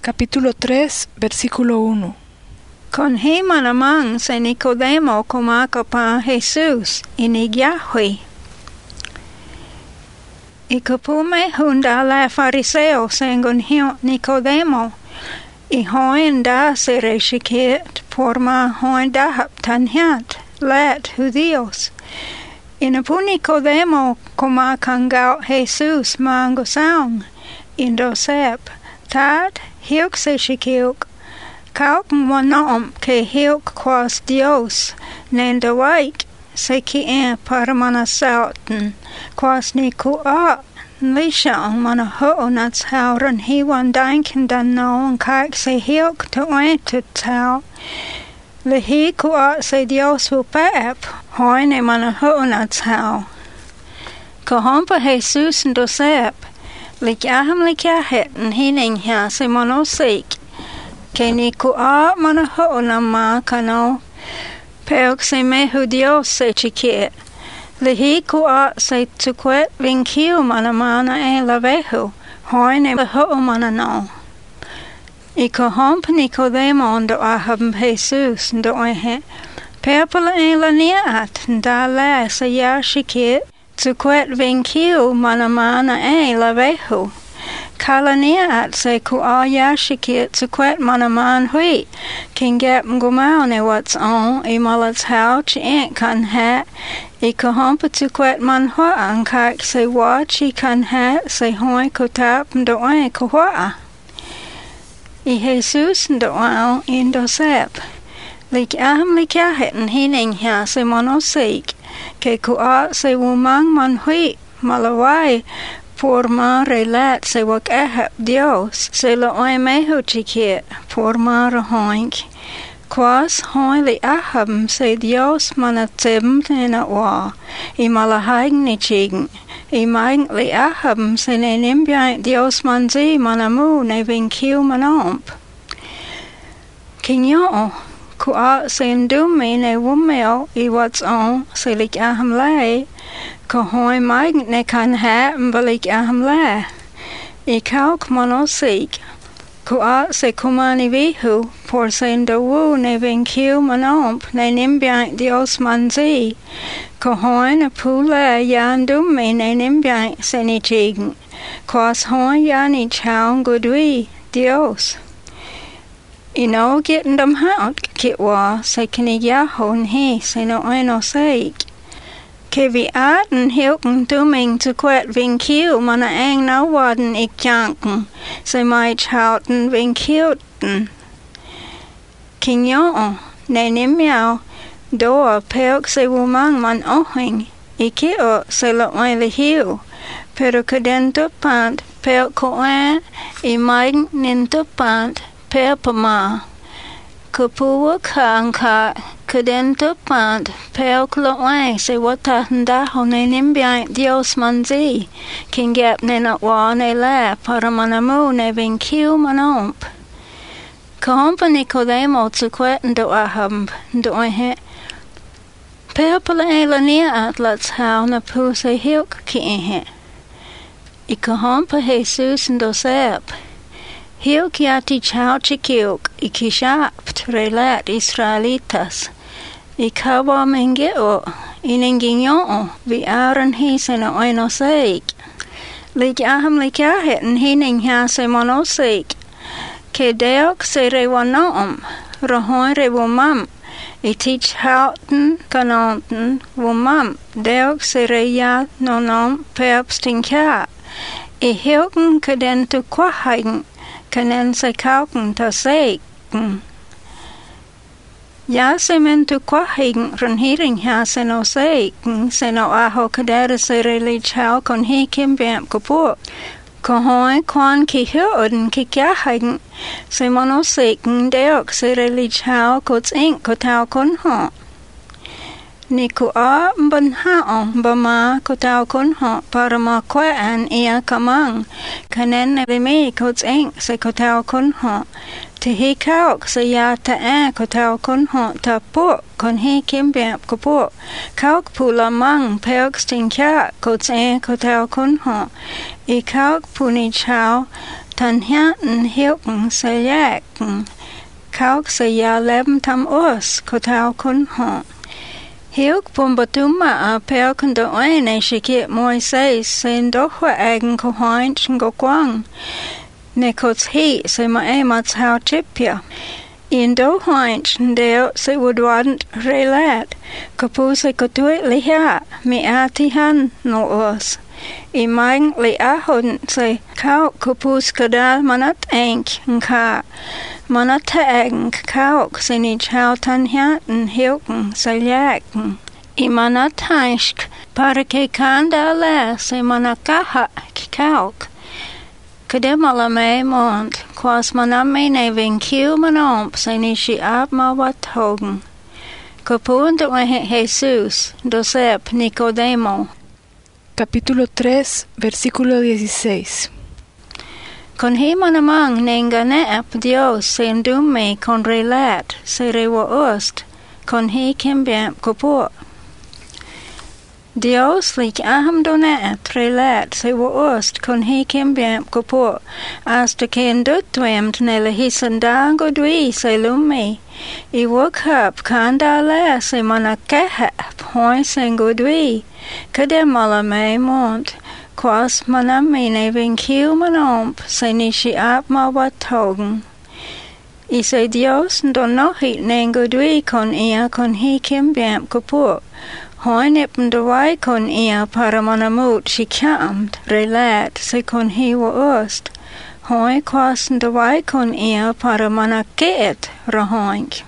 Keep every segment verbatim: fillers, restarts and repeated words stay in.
Capítulo tres, versículo uno. Con he manamang se Nicodemo kumaka pa Jesus inigyahui. Ikupume hunda la fariseo sengun hiyo Nicodemo. I hoin da se reshikit porma hoin da haptanhat let judíos. Inapu Nicodemo kumakangao Jesus mangosaung indosep tad hiuk se shikiuk. Kauk monom ke hiuk quas Dios nenda waik se ki en paramana sauten quas ni ku a lisha ang mana ho nats hauren hi wan danken dan no kak se hiuk to ente tau le hi ku a se Dios hu pep hoin e mana ho nats hau kahompa Jesus ndosep lik aham lik ahet n hining ha se monosik ke ni ku a mana ho na ma kano peok se me hu Dios se chikie le hi ku a se tukwet vinkiu mana mana e la vehu hoin e ho mana no I ko homp Nicodemo ndo aham Jesus ndo ehe pepala e la niat nda la se ya chikie tukwet vinkiu mana mana e la vehu kalania at se ku a yashikit tukwet manaman hui kingep ngumao ne what's on I malats how chi kan ha I kahompa tukwet man hua ang kak se wa chi kan ha se hoi kutap ndo ai kuhua I Jesus ndo ao indo sep lik aham lik ahet n hining ha se monosik ke ku a se wumang man hui malawai Porma relat se wak ahap Dios se lo oi mehu chikie porma rahoink quas hoi li aham se Dios mana tim tena wa I malahaig ni ching I maing li aham se ne nimbiai Dios manzi manamu ne vinkiu manomp kinyo ku a se ndumi ne wumeo I what's on se lik aham lay ko hoi maig ne kan ha mbalik aham la I kauk monosik ku a se kumani vihu por se ndawu ne vinkiu manomp ne nimbiai Dios manzi ko hoi na pula yandumi ne nimbiai se ni chigen quas hoi yani chaung gudwi Dios I no gitndam haut kitwa se kinigyaho nhi se no eno seik ke vi aten hilken duming te kwet vinkiu mana ang na waden ik janken se mai chauten vinkiuten kinyo ne nimyao doa peok se wumang man ohing ikio se lo oile hiu pero kadento pant peok ko a I mai ninto pant pepama Kapua kanka kadento pant peok lo ai se wata handa hone nimbiai Dios manzi kingep ne na wa ne la para manamu ne vinkiu manomp kahompa Nicodemo tukwet ndo aham ndo ehe pepala e la nia atlats hau na pu se hiuk ki ehe I kahompa Jesus ndo sep Hiuk yati chau chikiuk I kishapt relat Israelitas I kawa mengeo I ninginyo vi aran hi se na oinosik lik aham lik ahet n hining ha se monosik ke deok se rewanom rohoi rewumam I teach hauten kanonten wumam deok se reyat nonom peopstinka I hilken kadentu kwahagen kanen se kauken ta seiken ja se men tu kwahigen ran hiring ha se no seiken se no aho kadera se reli chao kon hi kim bamp kapo ko hoi kwan ki hioden ki kyahigen se mono seiken deok se reli chao kots ink ko tau kon ho ni ku a mban hao bama ko tau kon ho para ma kwa an ia kamang kanen ne me kots ink se ko tau kon ho te he kauk se ya ta a ko tau kon ho ta po kon he kim bamp ko po kauk pula mang peok stin kya kots ink ko tau kon ho I kauk puni chao tan hianten hilken se jäken. Kauk se ja leben tam os kotau kun hon. Hilk pumbatuma a pelken de oine shikit Moises sen dohwa egen kohoint ngo kwang. Nekots he se ma emats hau chipja. In dohoint deo se woodwadent relat. Kapu se kotuit liha mi atihan no os. I maing li ahon se kauk kapus kadal manat enk nka. Manat eng kauk se ni chau tan hiaten hilken se ljaken. I manat hansk para ke kanda le se manakaha kauk. Kademala me mond, kwas maname ne vinkiu manomp se ni shi ab ma wat hogen. Kapun do Jesus, do sep Nicodemo. Capítulo tres, versículo dieciséis. Con he manamang nenganep Dios se endume con relat se rewa ost, con he kimbiam kopur. Dios lik aham donet relat se wa ost con he kimbiam kopur, hasta que endutwemt nele hisandango dwi se lume. I woke up kanda le se manakehep hoi sengo dwi. Kademala me mont, quas manamine vinkiu manomp se nishi ap ma watogen. I se Dios do nohit nengo dwi con ia con he kimbiam kapur. Hoi nippen dawai con ia para manamut shikamt relat se con he wa ost. Hoi quas dawai con ia para manaket rahoink.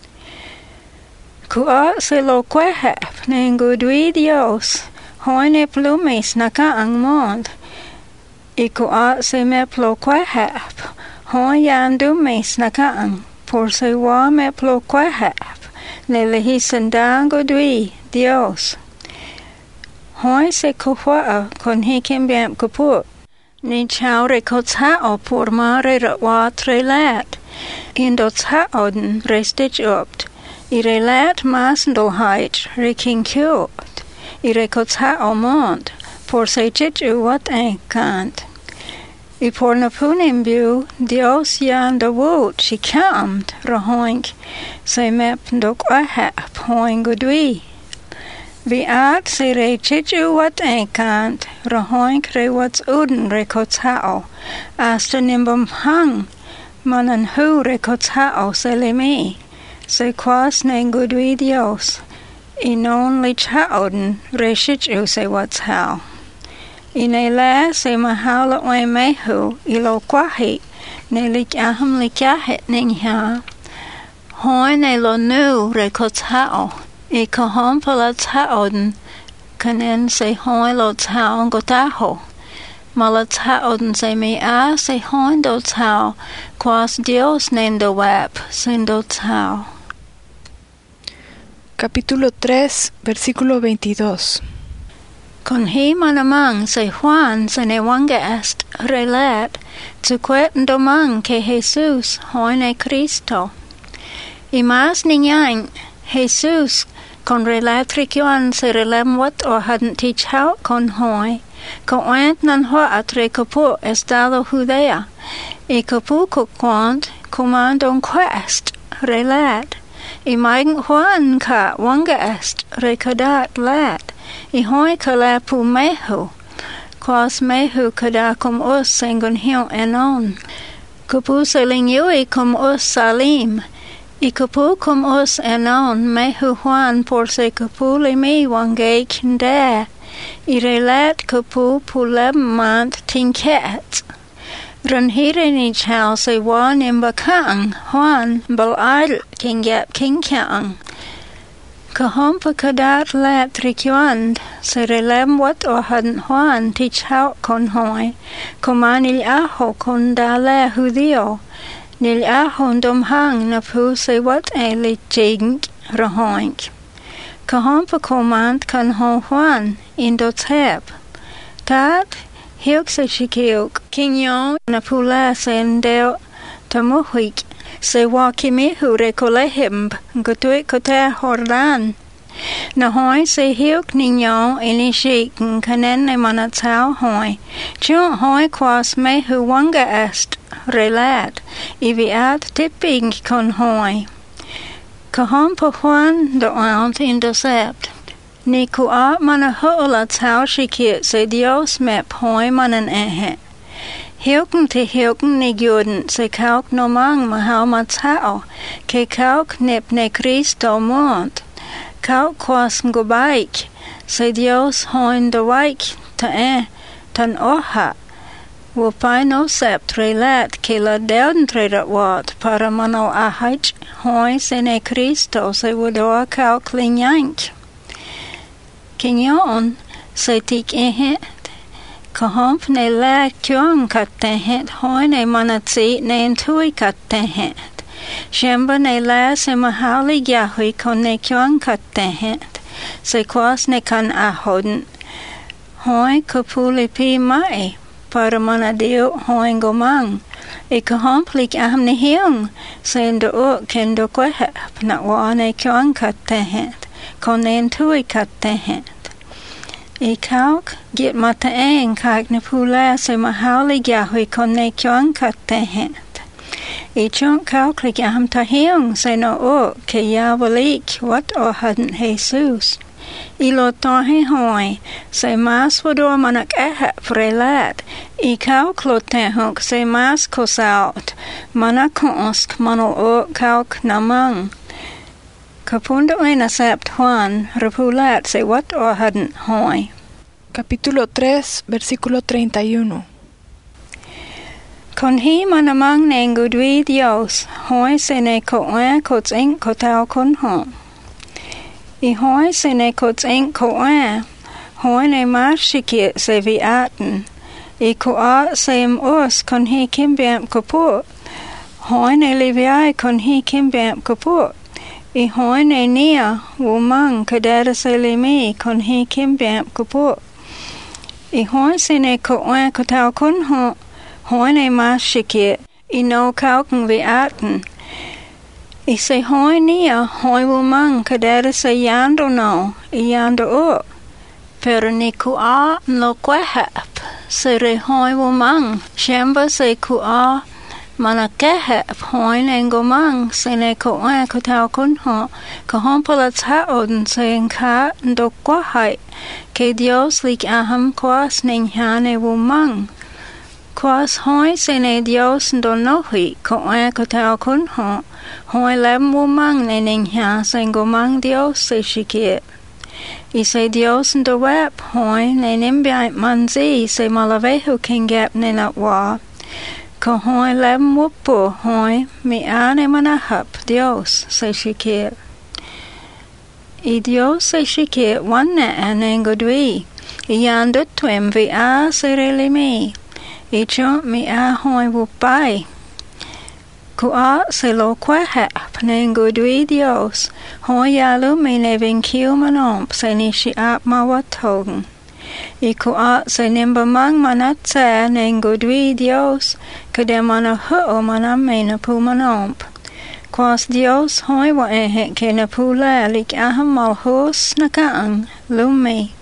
Kua se lo quehep nengo dwi Dios, hoi ne plumis naka ang mond. I kua se me plo quehep, hoi yan dumis naka ang, por se wa me plo quehep, le lehisandango dwi Dios. Hoi se kuhua con he kimbiam kaput, ni chau rekotsa por mare wa trelat, indo tsa oden restich opt. I relat masendolheit reking kjort. I rekotsa omond, por se chichu wat enkant. I por napunim bu, Dios jan de woot si kamt, rahoink, se mep dok ahap hoing godwi. Vi art se re chichu wat enkant, rahoink re wats uden rekotsao, asta nimbum hang, manan hu rekotsao se le me. Se quas nengo dwi Dios, I non li chauden reshichu se wats hau. I ne la se mahala oe mehu I lo kwahi, ne lik aham lik yahet ning ha. Hoi ne lo nu rekots hau, I kahom palats hauden, kanen se hoi lo tau gotaho. Malats hauden se me a se hoi do tau, quas Dios nendo wap sendo tau. Capítulo tres, versículo veintidós. Con he manamang se Juan se ne wangast relat, tzuquet domang que Jesus hoine Cristo. I mas niñang, Jesus con relatricion se relem wat o hadn't teach how con hoi, co oent nan ho atre capu estado Judea, I capu coquant commandon quest relat. I maing Juan ka wanga est recadat lat, I hoi ka la pu mehu, quas mehu kada cum us sengun hiu enon. Capu seling yui cum us salim, I capu cum us enon mehu Juan por se capu li mi wange kinde, I relat capu pulem mant tinket. Run hire ni chau se wan imba kang, Juan bal idle king gap king kang. Kahompa kadat lat trikyuand, se relem wat o hadn Juan teach how con hoi, coman il aho con dale judio, nil aho dom hang na pu se wat e li jing rahoink. Kahompa command kan ho Juan in do tep. Tat Hilk se shikiuk, kinyo na pula se ndeo tamuhik, se wakimihu rekolehimb, gutui kote hordan. Na hoi se hiuk ninyo ini shiken kanen ne mana tau hoi. Chun hoi kwas me huwanga est relat. Ivi at tipping kon hoi. Kahon pohwan do ant in de sept. Ni ku at mana hula tau shikit se Dios mep hoi manan ehe. Hilken te hilken ni guden se kauk no mang mahal ma tau. Ke kauk nip ne Christo mond. Kauk kwas ngobaik. Se Dios hoin de waik ta eh tan oha. Wopai no sept relat ke la deuden tredat wat para mano ahaj hoi se ne Christo se wudoa kauk linyank. Kinyon se tik ehet. Kahomp ne la kyong kattehet hoi ne manatsi ne entui kattehet. Shemba ne la se mahali gyahui kon ne kyong kattehet. Se kwas ne kan ahoden. Hoi kapuli pi mai. Para mana dio hoi ngomang. E kahomp lik aham ne hiung. Se ndo o kendo kwehep na wa ne kyong kattehet. Kon ne entui kattehet. I kauk git mata en kaik ne pula se mahali gyahui kon ne kyong kattehet. I chunk kauk lik aham tahiung se no o ke yawalik wat o hadden Jesus. I lo tahi hoi se mas wador manak ehe prelat. I kauk lo tehunk se mas kosaut manakonsk mano o kauk namang. Kapunda ena sept Juan repulat se wat o hadden hoi. Capítulo tres, versículo treinta y uno. Con hi manamang nengudwi Dios, hoi se ne ko oe ko tsing ko tau kon ho. I hoi se ne ko tsing ko oe, hoi ne mar shikit se vi aten. I ko a se im os kon hi kimbiam ko po. Hoi ne liviai kon hi kimbiam ko po. I hoi ne nia wumang kadera se limi kon hi kimbiam ko po. I hoi se ne ko oe ko tau kon ho. Hoi ne mas shikit. I no kauken vi aten. I se hoi nia hoi wumang kadera se yando no. I yando o. Pero ni ku a no kwehep. Se re hoi wumang. Shemba se ku a mana kehep hoi ne ngomang se ne ko oe ko tau kon ho. Ka hompala ta oden se nka ndo kwahai. Ke Dios lik aham kwas ne nyane wumang. Kwas hoi se ne Dios ndo nohi ko oe ko tau kon ho. Hoi lem wumang ne nyha se ngomang Dios se shikit. I se Dios ndo wep hoi ne nimbiai manzi se malavehu kingep ne natwa. Ko hoi lem wupu hoi mi ane manahap Dios se shikit. I Dios se shikit wanne ane ngodwi. I yandut twim vi a se relimi. I chont mi a hoi wupai. Ku a se lo kwehep ne ngodwi Dios. Hoi yalu mi ne vinkiu manomp se nishi ap mawatogen. I ku a se nimba mang manatse ne ngodwi Dios. Kade mana huo mana mena pu manomp. Kwas Dios hoi wa ehe ke na pula lik aham malhus na kaang lumi.